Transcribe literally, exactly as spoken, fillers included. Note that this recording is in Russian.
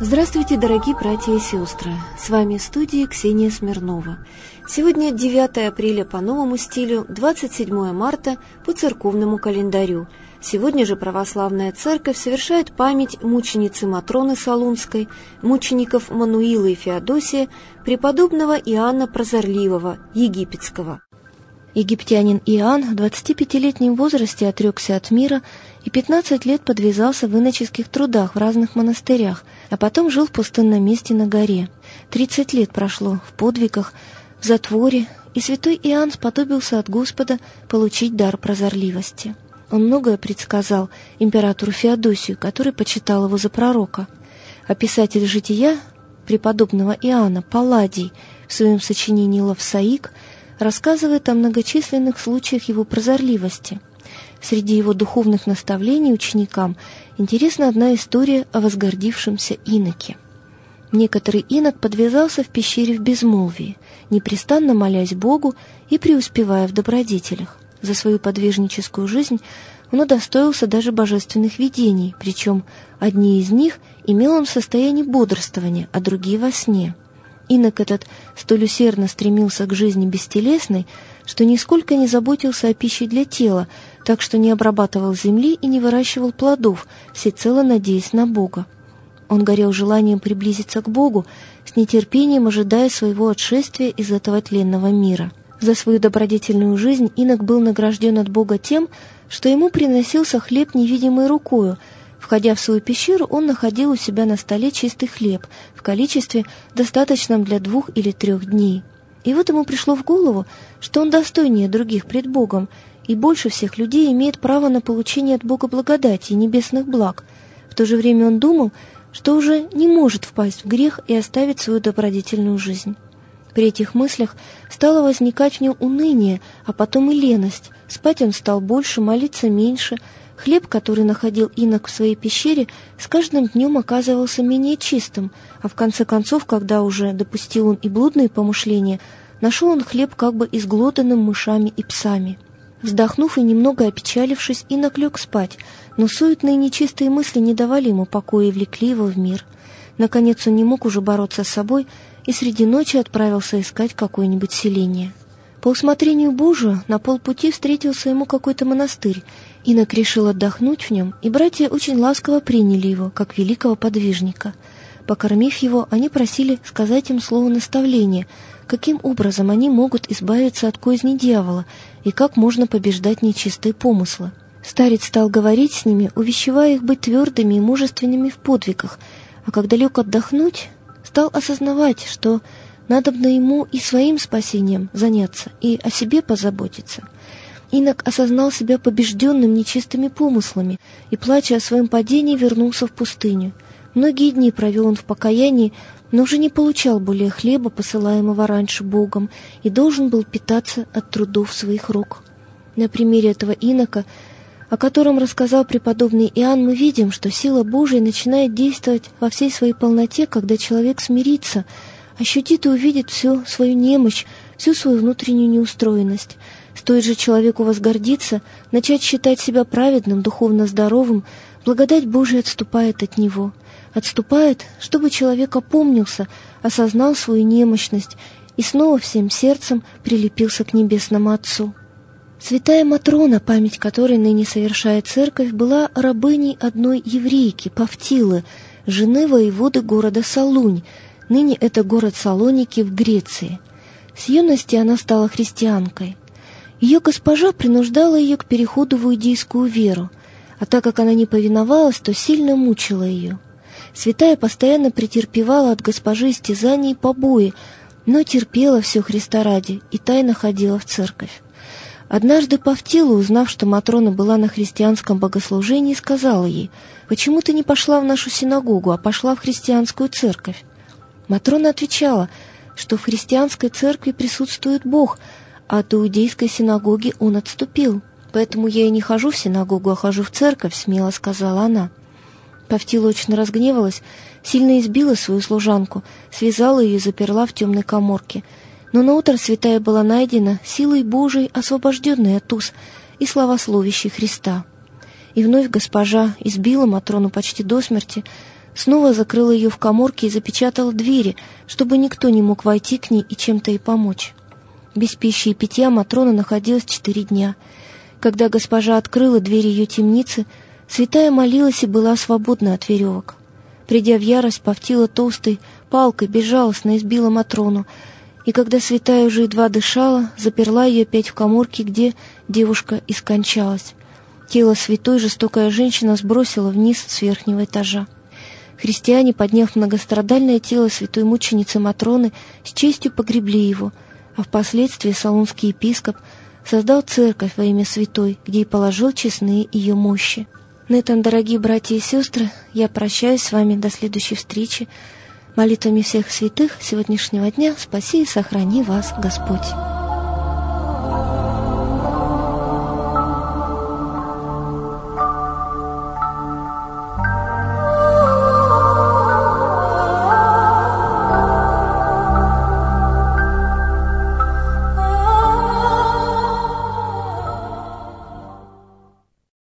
Здравствуйте, дорогие братья и сестры! С вами в студии Ксения Смирнова. Сегодня девятое апреля по новому стилю, двадцать седьмое марта по церковному календарю. Сегодня же православная церковь совершает память мученицы Матроны Солунской, мучеников Мануила и Феодосия, преподобного Иоанна Прозорливого, египетского. Египтянин Иоанн в двадцатипятилетнем возрасте отрекся от мира и пятнадцать лет подвязался в иноческих трудах в разных монастырях, а потом жил в пустынном месте на горе. Тридцать лет прошло в подвигах, в затворе, и святой Иоанн сподобился от Господа получить дар прозорливости. Он многое предсказал императору Феодосию, который почитал его за пророка. А писатель жития преподобного Иоанна Палладий в своем сочинении «Лавсаик» рассказывает о многочисленных случаях его прозорливости. Среди его духовных наставлений ученикам интересна одна история о возгордившемся иноке. Некоторый инок подвязался в пещере в безмолвии, непрестанно молясь Богу и преуспевая в добродетелях. За свою подвижническую жизнь он удостоился даже божественных видений, причем одни из них имел он в состоянии бодрствования, а другие во сне. Инок этот столь усердно стремился к жизни бестелесной, что нисколько не заботился о пище для тела, так что не обрабатывал земли и не выращивал плодов, всецело надеясь на Бога. Он горел желанием приблизиться к Богу, с нетерпением ожидая своего отшествия из этого тленного мира. За свою добродетельную жизнь инок был награжден от Бога тем, что ему приносился хлеб невидимой рукою. Входя в свою пещеру, он находил у себя на столе чистый хлеб в количестве, достаточном для двух или трех дней. И вот ему пришло в голову, что он достойнее других пред Богом и больше всех людей имеет право на получение от Бога благодати и небесных благ. В то же время он думал, что уже не может впасть в грех и оставить свою добродетельную жизнь. При этих мыслях стало возникать в нем уныние, а потом и леность. Спать он стал больше, молиться меньше. Хлеб, который находил инок в своей пещере, с каждым днем оказывался менее чистым, а в конце концов, когда уже допустил он и блудные помышления, нашел он хлеб как бы изглоданным мышами и псами. Вздохнув и немного опечалившись, инок лег спать, но суетные нечистые мысли не давали ему покоя и влекли его в мир. Наконец он не мог уже бороться с собой и среди ночи отправился искать какое-нибудь селение. По усмотрению Божию на полпути встретился ему какой-то монастырь. Инок решил отдохнуть в нем, и братья очень ласково приняли его, как великого подвижника. Покормив его, они просили сказать им слово наставления, каким образом они могут избавиться от козни дьявола и как можно побеждать нечистые помыслы. Старец стал говорить с ними, увещевая их быть твердыми и мужественными в подвигах, а когда лег отдохнуть, стал осознавать, что надобно ему и своим спасением заняться, и о себе позаботиться. Инок осознал себя побежденным нечистыми помыслами и, плача о своем падении, вернулся в пустыню. Многие дни провел он в покаянии, но уже не получал более хлеба, посылаемого раньше Богом, и должен был питаться от трудов своих рук. На примере этого инока, о котором рассказал преподобный Иоанн, мы видим, что сила Божия начинает действовать во всей своей полноте, когда человек смирится, ощутит и увидит всю свою немощь, всю свою внутреннюю неустроенность. Стоит же человеку возгордиться, начать считать себя праведным, духовно здоровым, благодать Божия отступает от него. Отступает, чтобы человек опомнился, осознал свою немощность и снова всем сердцем прилепился к небесному Отцу. Святая Матрона, память которой ныне совершает церковь, была рабыней одной еврейки, Павтилы, жены воеводы города Солунь. Ныне это город Салоники в Греции. С юности она стала христианкой. Ее госпожа принуждала ее к переходу в иудейскую веру, а так как она не повиновалась, то сильно мучила ее. Святая постоянно претерпевала от госпожи истязаний и побои, но терпела все Христа ради и тайно ходила в церковь. Однажды Павтила, узнав, что Матрона была на христианском богослужении, сказала ей: «Почему ты не пошла в нашу синагогу, а пошла в христианскую церковь?» Матрона отвечала, что в христианской церкви присутствует Бог, а от иудейской синагоги он отступил. «Поэтому я и не хожу в синагогу, а хожу в церковь», — смело сказала она. Павтила очень разгневалась, сильно избила свою служанку, связала ее и заперла в темной каморке. Но наутро святая была найдена силой Божией, освобожденной от уз и славословящей Христа. И вновь госпожа избила Матрону почти до смерти, снова закрыла ее в каморке и запечатала двери, чтобы никто не мог войти к ней и чем-то ей помочь. Без пищи и питья Матрона находилась четыре дня. Когда госпожа открыла дверь ее темницы, святая молилась и была свободна от веревок. Придя в ярость, Пафтила толстой палкой безжалостно избила Матрону, и когда святая уже едва дышала, заперла ее опять в каморке, где девушка и скончалась. Тело святой жестокая женщина сбросила вниз с верхнего этажа. Христиане, подняв многострадальное тело святой мученицы Матроны, с честью погребли его, а впоследствии солунский епископ создал церковь во имя святой, где и положил честные ее мощи. На этом, дорогие братья и сестры, я прощаюсь с вами до следующей встречи. Молитвами всех святых сегодняшнего дня спаси и сохрани вас Господь.